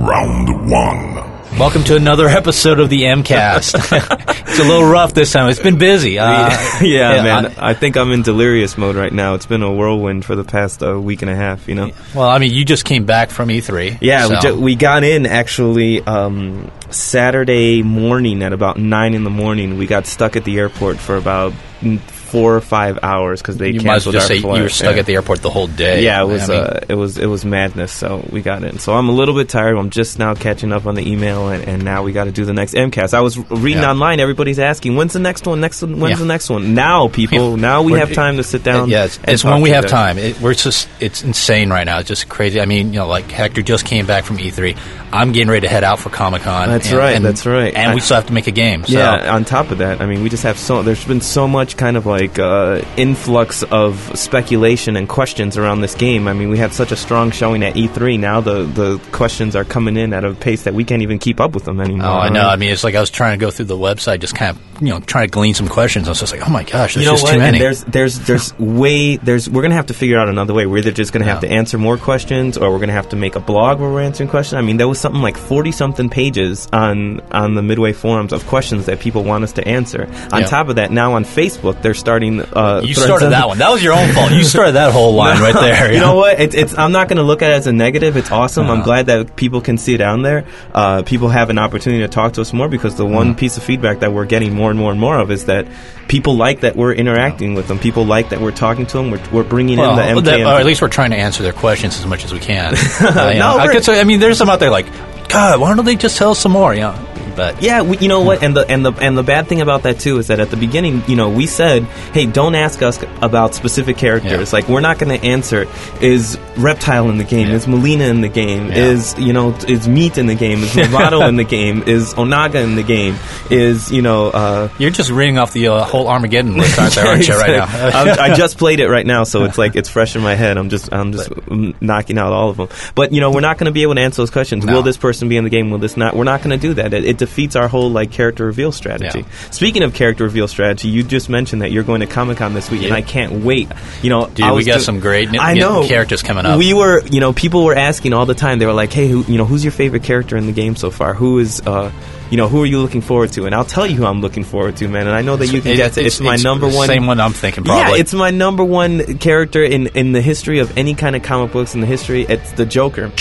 Round 1. Welcome to another episode of the MCast. It's a little rough this time. It's been busy. Man. I think I'm in delirious mode right now. It's been a whirlwind for the past week and a half, you know? Well, I mean, you just came back from E3. Yeah, so. we got in, actually, Saturday morning at about 9 in the morning. We got stuck at the airport for about 4 or 5 hours because they canceled our flight. You were stuck at the airport the whole day. Yeah, it was madness. So we got in. So I'm a little bit tired. I'm just now catching up on the email, and now we got to do the next MCast. I was reading online. Everybody's asking, when's the next one? When's the next one? Now, people. Now we have time to sit down. Yeah, it's when we have time. It's insane right now. It's just crazy. I mean, like Hector just came back from E3. I'm getting ready to head out for Comic-Con. That's right. And we still have to make a game. So. Yeah. On top of that, I mean, we just have there's been so much kind of like influx of speculation and questions around this game. I mean, we had such a strong showing at E3. Now the questions are coming in at a pace that we can't even keep up with them anymore. Oh, I know. I mean, it's like I was trying to go through the website, just kind of, trying to glean some questions. I was just like, oh my gosh, there's just too many. And we're gonna have to figure out another way. We're either just gonna have to answer more questions, or we're gonna have to make a blog where we're answering questions. I mean, there was something like 40-something pages on the Midway forums of questions that people want us to answer. On top of that, now on Facebook, they're starting. You started that one. That was your own fault. You started that whole line right there. You know what? I'm not going to look at it as a negative. It's awesome. I'm glad that people can see it down there. People have an opportunity to talk to us more, because the one piece of feedback that we're getting more and more and more of is that people like that we're interacting with them. People like that we're talking to them. We're bringing in the MK. Or at least we're trying to answer their questions as much as we can. I mean, there's some out there like, God, why don't they just tell us some more? But yeah, you know what? And the bad thing about that too is that at the beginning, we said, hey, don't ask us about specific characters. Like, we're not going to answer, is Reptile in the game? Is Melina in the game? Is Meat in the game? Is Lovato in the game? Is Onaga in the game? Is you're just reading off the whole Armageddon list, aren't you, right now? I just played it right now, so it's like it's fresh in my head. I'm just knocking out all of them. But we're not going to be able to answer those questions. No. Will this person be in the game? Will this not? We're not going to do that. It defeats our whole character reveal strategy. Yeah. Speaking of character reveal strategy, you just mentioned that you're going to Comic-Con this week, and I can't wait. Dude, we got some great characters coming up. We were, people were asking all the time. They were like, "Hey, who's your favorite character in the game so far? Who is who are you looking forward to?" And I'll tell you who I'm looking forward to, man. And I know that you can guess it. It's my number one. Same one I'm thinking, probably. Yeah, it's my number one character in the history of any kind of comic books in the history. It's the Joker.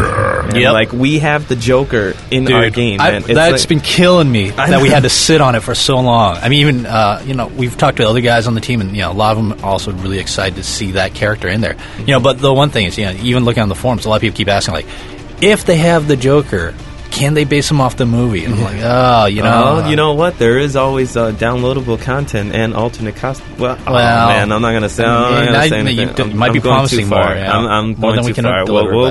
Yep. We have the Joker in our game, man. That's been killing me that we had to sit on it for so long. I mean, even we've talked to other guys on the team, and a lot of them also really excited to see that character in there. But the one thing is, even looking on the forums, a lot of people keep asking, like, if they have the Joker, can they base them off the movie? And I'm like, you know what? There is always downloadable content and alternate costume. Well, man, I'm not going to say. You might be promising more. I'm going too far.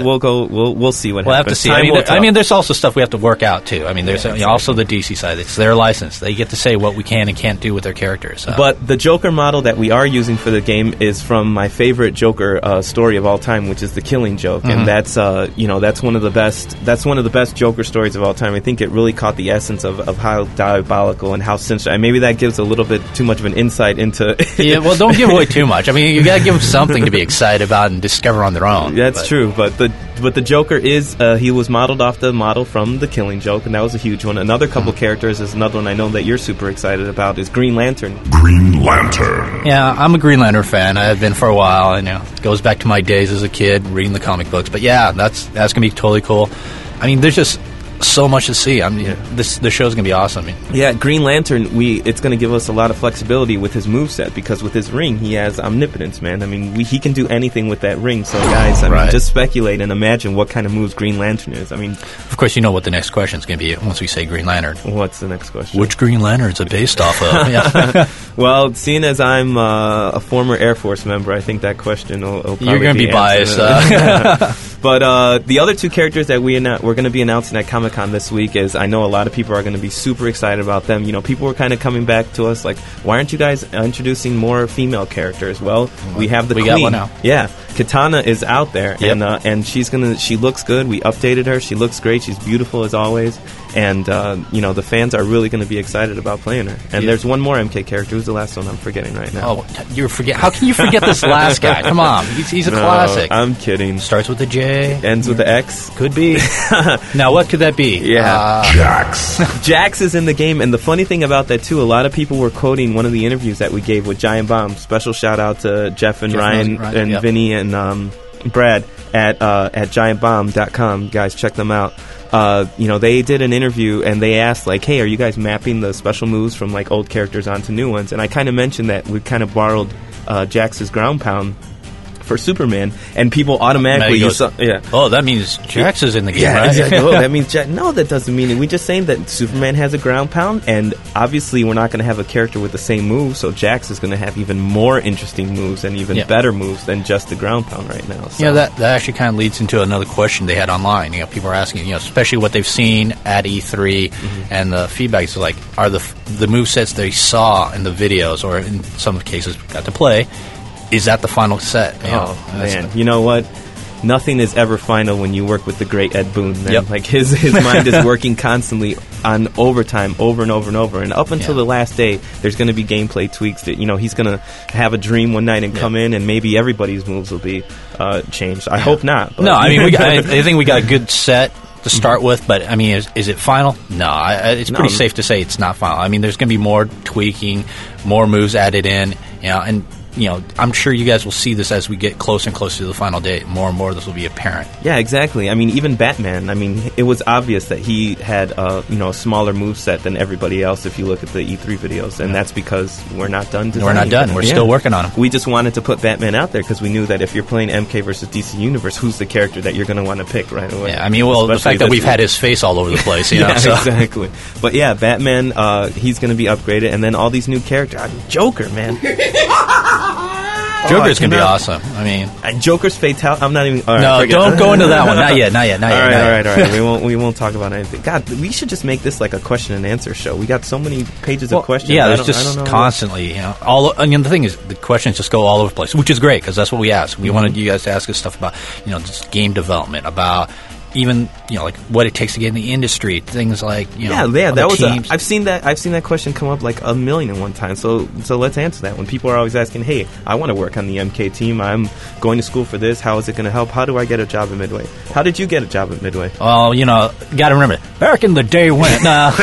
We'll see what happens. We'll have to see. I mean, there's also stuff we have to work out too. I mean, there's also the DC side. It's their license. They get to say what we can and can't do with their characters. So. But the Joker model that we are using for the game is from my favorite Joker story of all time, which is the Killing Joke, and that's one of the best. That's one of the best Joker stories of all time. I think it really caught the essence of how diabolical and how sinister. And maybe that gives a little bit too much of an insight into. Yeah, well, don't give away too much. I mean, you got to give them something to be excited about and discover on their own. That's true, but the Joker is he was modeled off the model from the Killing Joke, and that was a huge one. Another couple characters is another one I know that you're super excited about is Green Lantern. Yeah, I'm a Green Lantern fan. I have been for a while. And it goes back to my days as a kid reading the comic books. But yeah, that's gonna be totally cool. I mean, there's just so much to see. I mean, the show's gonna be awesome. Yeah, Green Lantern. It's gonna give us a lot of flexibility with his moveset, because with his ring, he has omnipotence, man. I mean, he can do anything with that ring. So, guys, I mean, just speculate and imagine what kind of moves Green Lantern is. I mean, of course, you know what the next question is gonna be once we say Green Lantern. What's the next question? Which Green Lantern is it based off of? Yeah. Well, seeing as I'm a former Air Force member, I think that question will probably You're gonna be biased. But the other two characters that we're going to be announcing at Comic-Con this week is, I know a lot of people are going to be super excited about them. People were kind of coming back to us like, why aren't you guys introducing more female characters? Well, we have the Queen. We got one now. Yeah, Katana is out there, and she looks good. We updated her. She looks great. She's beautiful as always. and the fans are really going to be excited about playing her. And there's one more MK character. Who's the last one I'm forgetting right now? Oh, you forget? How can you forget this last guy? Come on, he's a classic. I'm kidding. Starts with a J, ends with the X. Could be. Now, what could that be? Yeah, Jax. Jax is in the game, and the funny thing about that too, a lot of people were quoting one of the interviews that we gave with Giant Bomb. Special shout out to Jeff and Ryan and yep. Vinny and Brad at giantbomb.com. Guys, check them out. They did an interview and they asked, like, hey, are you guys mapping the special moves from like old characters onto new ones? And I kind of mentioned that we kind of borrowed Jax's ground pound for Superman, and people automatically oh, that means Jax is in the game, yeah, right? Exactly. Oh, that means Jax. No, that doesn't mean it. We're just saying that Superman has a ground pound, and obviously we're not going to have a character with the same moves, so Jax is going to have even more interesting moves and even better moves than just the ground pound right now. So. That actually kind of leads into another question they had online. People are asking, especially what they've seen at E3, and the feedback is like, are the movesets they saw in the videos, or in some cases got to play, is that the final set? Man, you know what? Nothing is ever final when you work with the great Ed Boon. Man. Yep. Like his mind is working constantly on overtime, over and over and over. And up until the last day, there's going to be gameplay tweaks that he's going to have a dream one night and come in, and maybe everybody's moves will be changed. I hope not. But. No, I mean I think we got a good set to start with, but I mean, is it final? No, it's pretty safe to say it's not final. I mean, there's going to be more tweaking, more moves added in, and. I'm sure you guys will see this as we get closer and closer to the final date. More and more this will be apparent. Yeah, exactly. I mean, even Batman, it was obvious that he had a smaller moveset than everybody else if you look at the E3 videos, and that's because we're not done designing. We're not done. We're still working on him. We just wanted to put Batman out there because we knew that if you're playing MK versus DC Universe, who's the character that you're going to want to pick right away? Yeah, I mean, the fact that we've had his face all over the place, exactly. But yeah, Batman, he's going to be upgraded, and then all these new characters. Joker, man. Joker's going to be awesome. I mean, Joker's fatality. I'm not even. Don't go into that one. Not yet. All right. We won't talk about anything. God, we should just make this like a question and answer show. We got so many pages of questions. Yeah, there's just constantly. The thing is, the questions just go all over the place, which is great because that's what we ask. We wanted you guys to ask us stuff about just game development, about even like what it takes to get in the industry, things like that was teams. I've seen that question come up like 1,000,001 times. So let's answer that. When people are always asking, hey, I want to work on the MK team, I'm going to school for this, how is it going to help, how do I get a job at Midway? How did you get a job at Midway? Well, got to remember, back in the day when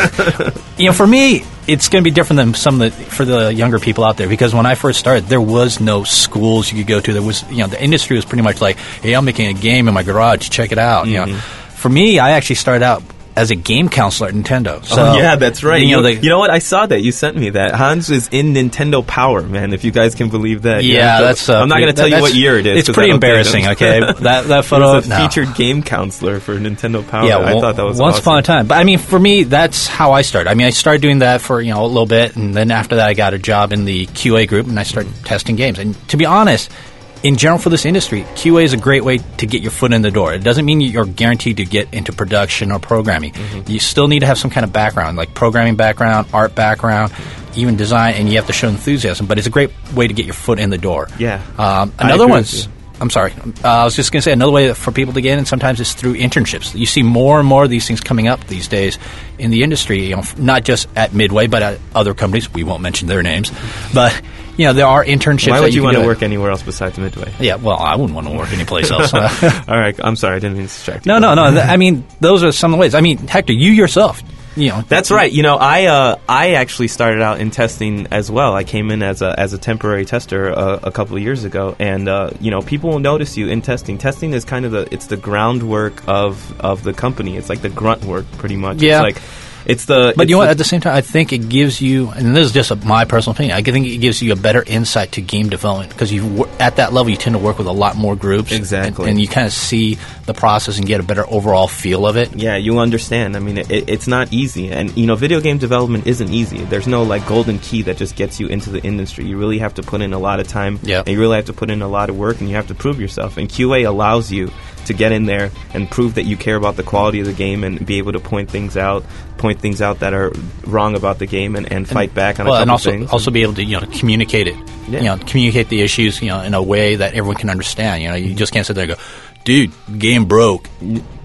for me it's going to be different than for the younger people out there, because when I first started, there was no schools you could go to. There was, the industry was pretty much like, hey, I'm making a game in my garage, check it out. For me, I actually started out as a game counselor at Nintendo. So, yeah, that's right. You know what? I saw that. You sent me that. Hans is in Nintendo Power, man, if you guys can believe that. Yeah, that's... I'm not going to tell you what year it is. It's pretty embarrassing, okay? That photo... He was a featured game counselor for Nintendo Power. Yeah, I thought that was once upon a time. But, I mean, for me, that's how I started. I mean, I started doing that for, a little bit, and then after that I got a job in the QA group, and I started testing games. And to be honest... in general, for this industry, QA is a great way to get your foot in the door. It doesn't mean you're guaranteed to get into production or programming. You still need to have some kind of background, like programming background, art background, even design, and you have to show enthusiasm. But it's a great way to get your foot in the door. Yeah. Another one's... I'm sorry. I was just going to say another way for people to get in sometimes is through internships. You see more and more of these things coming up these days in the industry, not just at Midway, but at other companies. We won't mention their names. But, there are internships. Why would you want to work anywhere else besides Midway? Yeah, well, I wouldn't want to work anyplace else. All right. I'm sorry. I didn't mean to distract you. No. I mean, those are some of the ways. I mean, Hector, you yourself... That's right. I actually started out in testing as well. I came in as a temporary tester a couple of years ago, and people will notice you in testing. Testing is kind of the groundwork of the company. It's like the grunt work, pretty much. Yeah. But at the same time, I think it gives you, and this is just my personal opinion, I think it gives you a better insight to game development, because at that level you tend to work with a lot more groups. Exactly. And you kind of see the process and get a better overall feel of it. Yeah, you understand. I mean, it's not easy. And, video game development isn't easy. There's no, golden key that just gets you into the industry. You really have to put in a lot of time. Yeah. And you really have to put in a lot of work, and you have to prove yourself. And QA allows you to get in there and prove that you care about the quality of the game and be able to point things out that are wrong about the game and fight back on a couple things. And also be able to communicate it. Yeah. Communicate the issues in a way that everyone can understand. You just can't sit there and go, dude, game broke.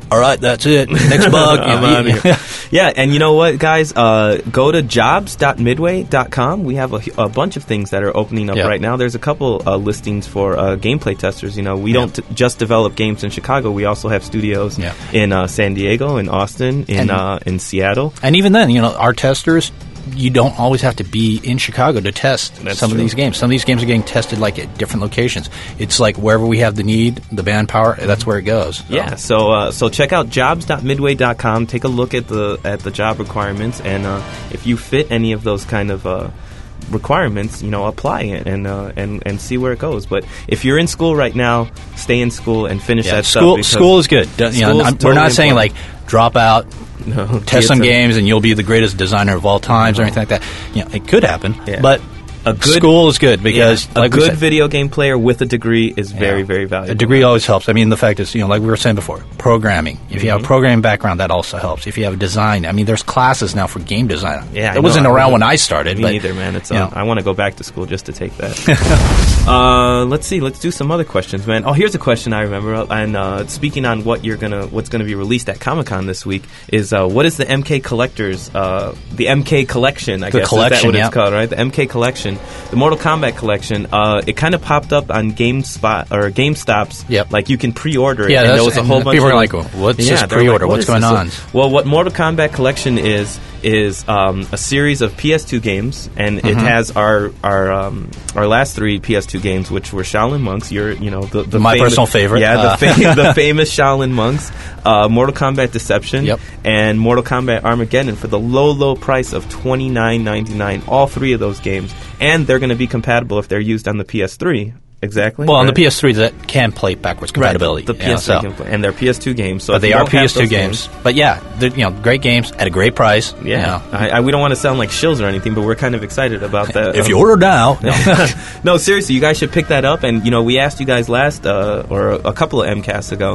all right, that's it. Next bug. I'm out of here. Yeah, and you know what, guys? Go to jobs.midway.com. We have a bunch of things that are opening up right now. There's a couple listings for gameplay testers. You know, we don't just develop games in Chicago. We also have studios in San Diego, in Austin, in Seattle. And even then, you know, our testers, you don't always have to be in Chicago to test some of these games. Some of these games are getting tested like at different locations. It's like wherever we have the need, the manpower, that's where it goes. So. Yeah, so check out jobs.midway.com. Take a look at the job requirements, and if you fit any of those kind of requirements, you know, apply it and see where it goes. But if you're in school right now, stay in school and finish that stuff. School is good. We're not saying like drop out. No, test some games and you'll be the greatest designer of all times or anything like that. You know, it could happen, but a good school is good because a good video game player with a degree is very, very valuable. A degree always helps. I mean, the fact is, you know, like we were saying before, programming. If you have a programming background, that also helps. If you have a design, I mean, there's classes now for game design. Yeah, it wasn't around when I started. Me neither, man. It's I want to go back to school just to take that. Let's see. Let's do some other questions, man. Oh, here's a question I remember. And speaking on what's gonna be released at Comic-Con this week is what is the MK Collectors, the MK Collection? I guess collection, is that what it's called, right? The MK Collection. The Mortal Kombat Collection, it kind of popped up on GameSpot or GameStop's. Yep. Like you can pre-order it. Yeah, and there was a whole bunch. People were like, "What's this pre-order? What's going on?" Well, what Mortal Kombat Collection is a series of PS2 games, and it has our last 3 PS2 games, which were Shaolin Monks. The my personal favorite. Yeah, the famous Shaolin Monks, Mortal Kombat Deception, and Mortal Kombat Armageddon for the low price of $29.99. All 3 of those games, and they're going to be compatible if they're used on the PS3. Exactly. Well, on the PS3, that can play backwards compatibility. Right, the PS3 can play, and they're PS2 games. So but they are PS2 games. But yeah, they're great games at a great price. Yeah, we don't want to sound like shills or anything, but we're kind of excited about that. If you order now, no, seriously, you guys should pick that up. And we asked you guys last or a couple of MCasts ago,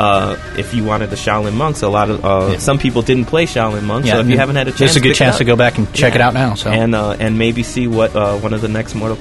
if you wanted the Shaolin Monks. A lot of some people didn't play Shaolin Monks, so if you haven't had a chance, there's a good chance to go back and check it out now. So and maybe see what one of the next Mortal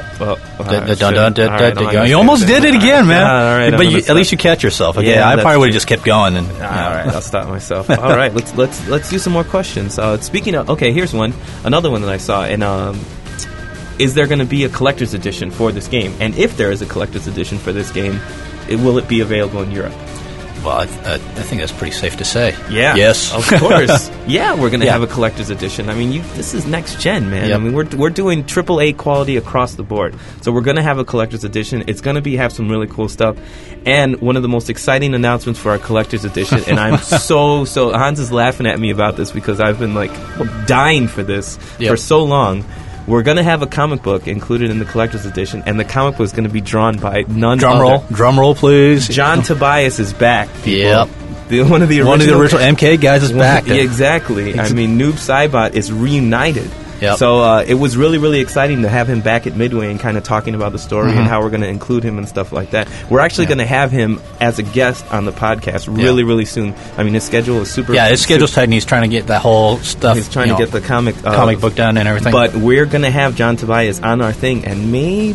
Kombat. You almost did it again, man. All right, but at least you catch yourself. Okay, I probably would have just kept going. And all right, I'll stop myself. All right, let's do some more questions. Speaking of, here's another one that I saw, and is there going to be a collector's edition for this game? And if there is a collector's edition for this game, will it be available in Europe? Well, I think that's pretty safe to say. Yeah. Yes. Of course. Yeah, we're going to have a collector's edition. I mean, this is next gen, man. Yep. I mean, we're doing AAA quality across the board. So we're going to have a collector's edition. It's going to have some really cool stuff. And one of the most exciting announcements for our collector's edition, and I'm so Hans is laughing at me about this because I've been dying for this for so long. We're going to have a comic book included in the collector's edition, and the comic book is going to be drawn by none other. Drum roll, please. John Tobias is back, people. Yep. One of the original MK guys is back. Yeah, exactly. I mean, Noob Saibot is reunited. Yep. So it was really, really exciting to have him back at Midway and kind of talking about the story and how we're going to include him and stuff like that. We're actually going to have him as a guest on the podcast really, really soon. I mean, his schedule is super... Yeah, his schedule's tight, and he's trying to get that whole stuff... He's trying to get the comic book done and everything. But we're going to have John Tobias on our thing, and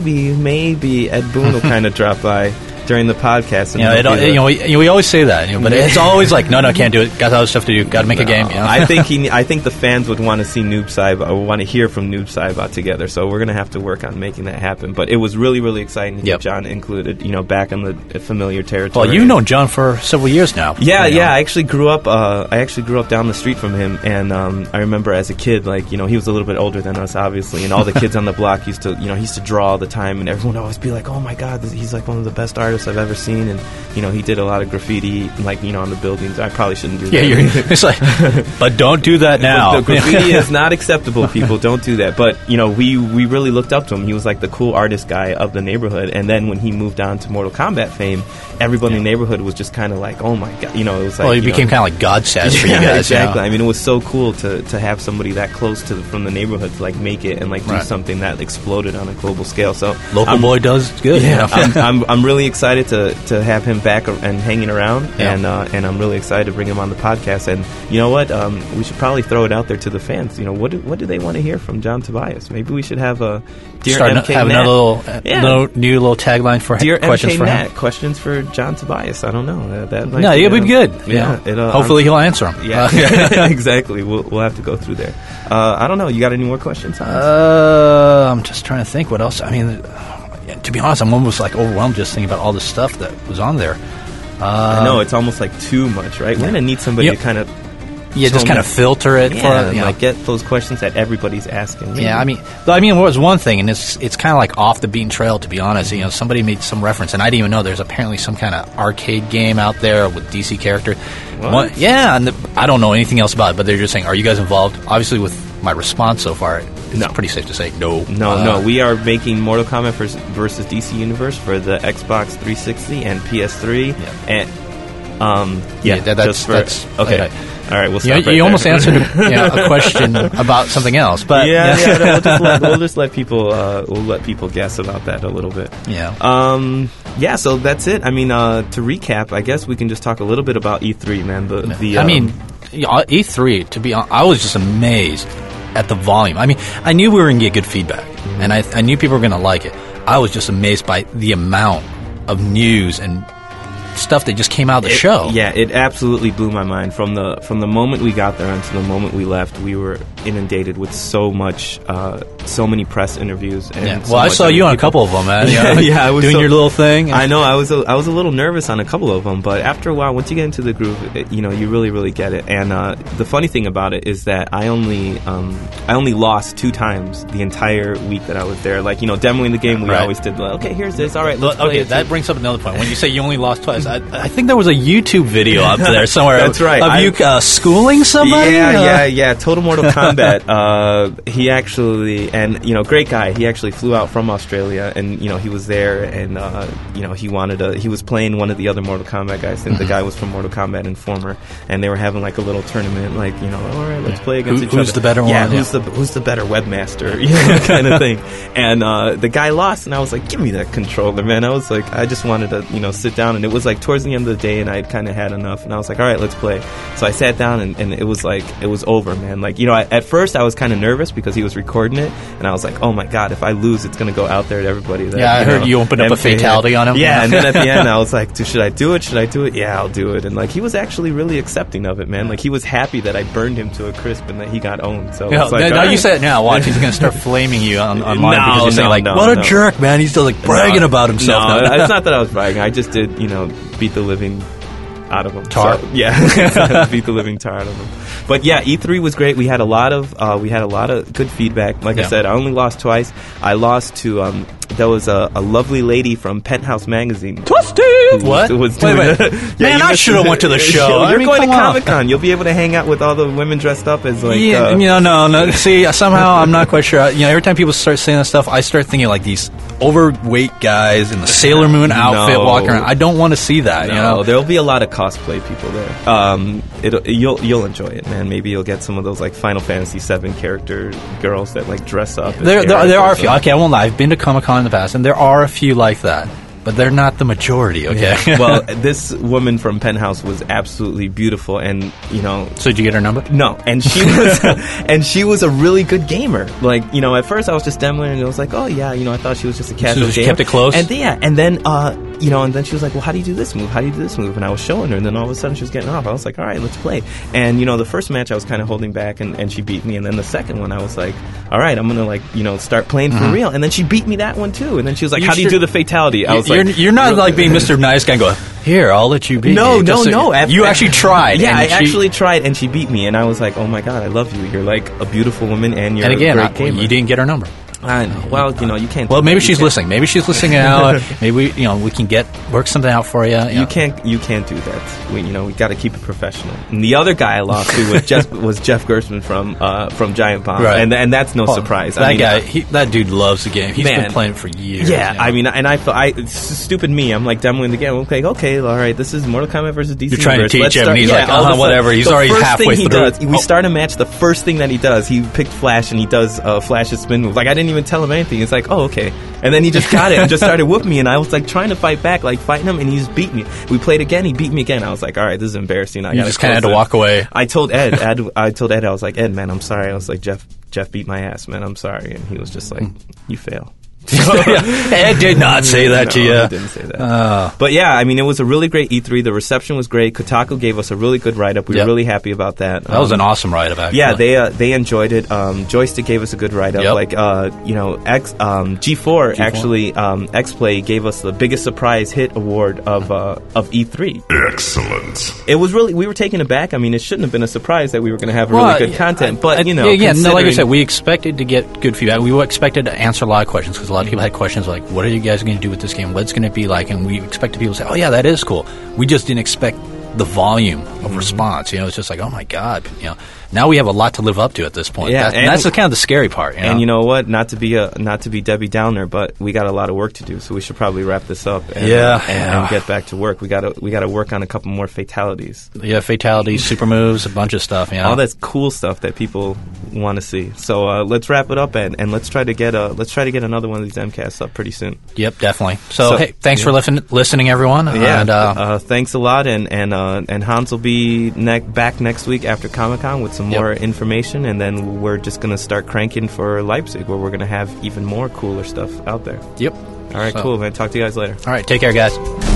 maybe Ed Boon will kind of drop by during the podcast. And we always say that, but it's always like, no, can't do it. Got other stuff to do. Got to make a game. I think the fans would want to see Noob Saibot, or want to hear from Noob Saibot together. So we're going to have to work on making that happen. But it was really, really exciting to get John included, back in the familiar territory. Well, you've known John for several years now. Yeah. I actually grew up. Down the street from him, and I remember as a kid, he was a little bit older than us, obviously, and all the kids on the block used to draw all the time, and everyone would always be like, "Oh my God, he's like one of the best artists I've ever seen." And he did a lot of graffiti, on the buildings. I probably shouldn't do that. Yeah, it's like, but don't do that now. The graffiti is not acceptable, people. Don't do that. But we really looked up to him. He was like the cool artist guy of the neighborhood. And then when he moved on to Mortal Kombat fame, everybody in the neighborhood was just kind of like, "Oh my God!" It was like, he became kind of like God status for you guys. Exactly. I mean, it was so cool to have somebody that close from the neighborhood to make it and do something that exploded on a global scale. So local boy does good. Yeah, I'm really excited excited to have him back and hanging around, and I'm really excited to bring him on the podcast. And you know what? We should probably throw it out there to the fans. You know, what do they want to hear from John Tobias? Maybe we should have a Dear MK have Matt. another new little tagline for Dear questions MK for Matt, him. Questions for John Tobias. I don't know. That might No, it'll be good. Yeah. Hopefully he'll answer them. Yeah, exactly. We'll have to go through there. I don't know. You got any more questions? I'm just trying to think what else. I mean, to be honest, I'm almost like overwhelmed just thinking about all the stuff that was on there. I know it's almost like too much, right? We're gonna need somebody to kind of just kind of filter it for like get those questions that everybody's asking. Yeah, I mean, it was one thing, and it's kind of like off the beaten trail, to be honest. You know, somebody made some reference, and I didn't even know there's apparently some kind of arcade game out there with DC character. What? And I don't know anything else about it, but they're just saying, "Are you guys involved?" Obviously, with my response so far, it's pretty safe to say no. No. We are making Mortal Kombat versus DC Universe for the Xbox 360 and PS3, and that's okay. All right, we'll stop. You almost answered a question about something else, but we'll just let people guess about that a little bit. Yeah. So that's it. I mean, to recap, I guess we can just talk a little bit about E3, man. E3. To be honest, I was just amazed at the volume. I mean, I knew we were going to get good feedback, and I knew people were going to like it. I was just amazed by the amount of news and stuff that just came out of the show. Yeah, it absolutely blew my mind. From the moment we got there until the moment we left, we were inundated with so many press interviews. And I saw you on a couple of them, man. I was doing your little thing. I know. I was a little nervous on a couple of them, but after a while, once you get into the groove, you really, really get it. And the funny thing about it is that I only lost 2 times the entire week that I was there. Like, demoing the game, we always did. Okay, here's this. All right, let's play it. That brings up another point. When you say you only lost twice, I think there was a YouTube video up there somewhere. That's right. Of you schooling somebody? Yeah. Total Mortal Kombat. He actually, and great guy. He actually flew out from Australia, and he was there, and he was playing one of the other Mortal Kombat guys. And the guy was from Mortal Kombat Informer, and they were having like a little tournament, like all right, let's play against each other. Who's the better one? Yeah, who's the better webmaster? Kind of thing. And the guy lost, and I was like, give me that controller, man. I was like, I just wanted to sit down, and it was like towards the end of the day, and I had kind of had enough, and I was like, all right, let's play. So I sat down, and it was over, man. Like, at first I was kind of nervous because he was recording it, and I was like, oh my god, if I lose, it's going to go out there to everybody. That, I heard you opened up a fatality on him. Yeah, and then at the end I was like, should I do it? Yeah, I'll do it. And like, he was actually really accepting of it, man. Like, he was happy that I burned him to a crisp and that he got owned. So it's like, now you said it now. Watch, he's going to start flaming you online because you're saying like, what a jerk, man. He's still like bragging about himself. No, it's not that I was bragging. I just did, beat the living out of him. Tar. So, yeah, beat the living tar out of him. But yeah, E3 was great. We had a lot of good feedback. Like I said, I only lost twice. I lost to there was a lovely lady from Penthouse Magazine. Twisty! Wait. Man, I should have went to the show. You're going to Comic-Con. You'll be able to hang out with all the women dressed up as like... No. See, somehow I'm not quite sure. Every time people start saying that stuff, I start thinking like these overweight guys in the Sailor Moon outfit walking around. I don't want to see that. No, there'll be a lot of cosplay people there. You'll enjoy it, man. Maybe you'll get some of those like Final Fantasy VII character girls that like dress up. There are a few. Okay, I won't lie. I've been to Comic-Con in the past, and there are a few like that. But they're not the majority, okay? Yeah. Well, this woman from Penthouse was absolutely beautiful, and So did you get her number? No, and she was a really good gamer. Like, at first I was just demoing, and it was like, oh yeah, I thought she was just a casual gamer. She kept it close. And then and then she was like, well, how do you do this move? How do you do this move? And I was showing her, and then all of a sudden she was getting off. I was like, all right, let's play. And the first match I was kind of holding back, and she beat me. And then the second one I was like, all right, I'm gonna start playing for real. And then she beat me that one too. And then she was like, how do you do the fatality? I was you're not like being Mr. Nice Guy and go, here, I'll let you beat me. No. You actually tried. Yeah, I actually tried, and she beat me. And I was like, oh my god, I love you. You're like a beautiful woman, and you're a great gamer. You didn't get her number. I know. Well, you can't. Well, maybe she's listening. Maybe she's listening out. Maybe we can work something out for you. You can't do that. We got to keep it professional. And the other guy I lost to was Jeff Gerstmann from Giant Bomb, right. and that's no surprise. That dude loves the game. He's been playing it for years. Yeah, I mean, and it's stupid me. I'm like demoing the game. I'm like, okay, all right, this is Mortal Kombat versus DC. You're trying to teach him, and he's like, whatever. He's already halfway through. We start a match. The first thing that he does, he picked Flash, and he does Flash's spin move. Like, I didn't even tell him anything. He's like, oh, okay. And then he just got it and just started whooping me, and I was like trying to fight back, like fighting him, and he just beat me. We played again, he beat me again. I was like, all right, this is embarrassing. You just kind of had to walk away. I told Ed, I was like, Ed, man, I'm sorry. I was like, Jeff beat my ass, man. I'm sorry. And he was just like, you fail. Ed did not say that to you. He didn't say that. But yeah, I mean, it was a really great E3. The reception was great. Kotaku gave us a really good write-up. We were really happy about that. That was an awesome write-up, actually. Yeah, they enjoyed it. Joystick gave us a good write-up. Yep. Like, G4 actually, X-Play gave us the biggest surprise hit award of E3. Excellent. It was really, we were taken aback. I mean, it shouldn't have been a surprise that we were going to have really good content, but, you know. Yeah, no, like I said, we expected to get good feedback. We expected to answer a lot of questions, because a lot of people had questions like, what are you guys going to do with this game? What's going to be like? And we expected people to say, oh, yeah, that is cool. We just didn't expect the volume of response. You know, it's just like, oh, my God. You know, now we have a lot to live up to at this point. Yeah, and that's kind of the scary part. You know? And you know what? Not to be Debbie Downer, but we got a lot of work to do, so we should probably wrap this up and get back to work. We got to work on a couple more fatalities. Yeah, fatalities, super moves, a bunch of stuff. You know? All that's cool stuff that people want to see. So let's wrap it up and let's try to get another one of these MCasts up pretty soon. Yep, definitely. So hey, thanks for listening, everyone. Yeah, and, thanks a lot. And Hans will be back next week after Comic-Con with some more information, and then we're just going to start cranking for Leipzig, where we're going to have even more cooler stuff out there. Yep. All right, cool, man. Talk to you guys later. All right, take care, guys.